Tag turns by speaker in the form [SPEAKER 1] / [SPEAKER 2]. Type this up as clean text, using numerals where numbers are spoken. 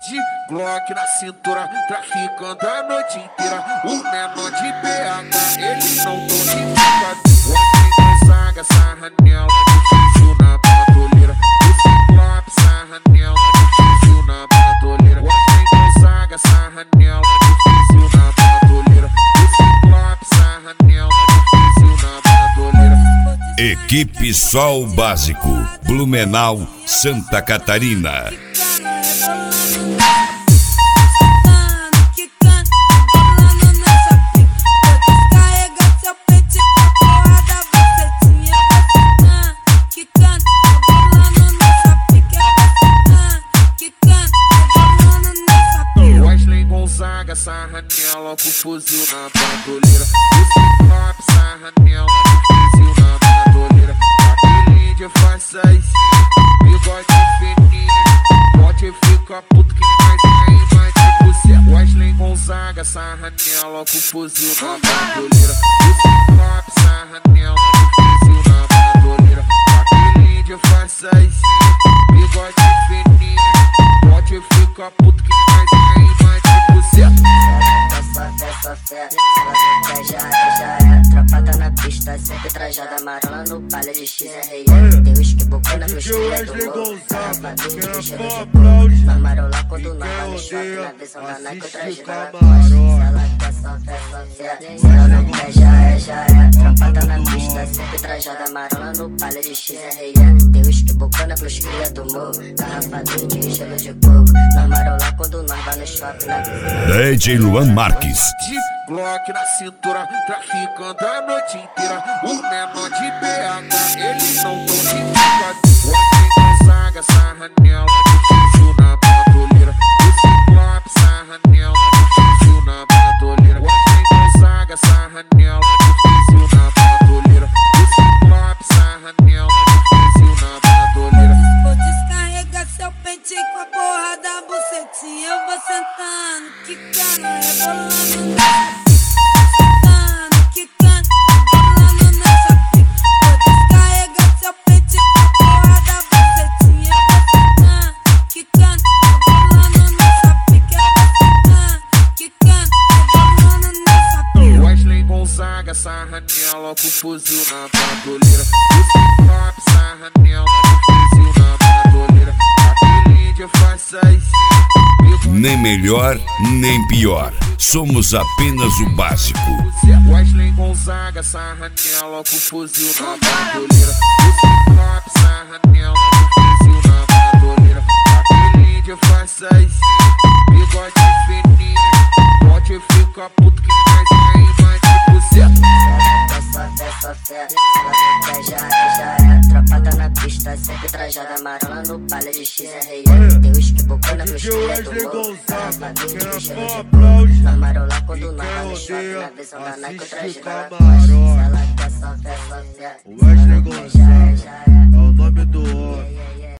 [SPEAKER 1] De Glock na cintura, traficando a noite inteira. O menor de BH, eles não tão de brincadeira. Ontem Gonzaga, sarra nela, difícil na bandoleira. Esse Ciclope, sarra nela, difícil na bandoleira. Ontem Gonzaga, sarra nela, difícil na bandoleira. Esse Ciclope, sarra nela, difícil na bandoleira.
[SPEAKER 2] Equipe Sol Básico, Blumenau, Santa Catarina.
[SPEAKER 1] Gonzaga, sarra nela, com fuzil na bandoleira. O Ciclope, sarra nela, com fuzil na bandoleira. Aquele índio faz saída, bigode fininho. Pode ficar puto que mais tem mais de você. Wesley Gonzaga, sarra nela, com fuzil na bandoleira. O Ciclope, sarra nela, com fuzil na bandoleira. Aquele índio faz saída, bigode fininho. Pode ficar puto que mais tem mais de você.
[SPEAKER 3] Essa fé, já é. Tropa tá na pista, sempre trajada amarela no palha de XRE. Tem os que bocona no esquina do morro, safadinho de cheiro de couro. Na marola quando nós vai no shopping, na visão da Nike eu traje na costa. Ela quer só fé, se ela não quer já é. Tropa tá na pista, sempre trajada amarela no palha de XRE. Tem os que bocona pros cria do morro, garrafadinho de gelo de coco. Na marola quando nós vai no shopping, na visão
[SPEAKER 2] DJ Luan Marques.
[SPEAKER 1] De Glock na cintura, traficando a noite inteira. O menor de BH, eles não tão de brincadeira. Ontem Gonzaga, sarra nela, difícil na bandoleira. O Ciclope, sarra nela, difícil na bandoleira. Ontem Gonzaga, sarra nela, difícil na bandoleira. O Ciclope, sarra nela, difícil na bandoleira.
[SPEAKER 4] Vou descarregar seu pente com a porra da bucetinha. Eu vou sentando, quicando, rebolando sentando, quicando, rebolando nessa pica. Vou descarregar seu pente com a porra da bucetinha. Eu vou sentando, quicando, rebolando nessa pica. Eu vou sentando, quicando, rebolando nessa pica.
[SPEAKER 1] Wesley Gonzaga, sarra nela, com fuzil na bandoleira. O Ciclope, sarra nela, com fuzil na bandoleira. Aquele índio faz saída.
[SPEAKER 2] Nem melhor, nem pior. Somos apenas o básico.
[SPEAKER 1] Wesley Gonzaga, sarra nela, com fuzil na bandoleira. O Ciclope, sarra nela, com fuzil na bandoleira. Aquele índio faz saída, bigode fininho. Pode ficar puto que mais tem mais de você.
[SPEAKER 3] Essa fé, já é. Tropa tá na pista, sempre trajada amarela no palha de XRE. Tem os que bocona pros cria do morro, garrafadinho de cheiro de couro. Na marola quando nós vai no shopping, na visão da Nike eu traje na costa. Ela quer só fé,
[SPEAKER 5] Wesley Gonzaga é o nome do homem.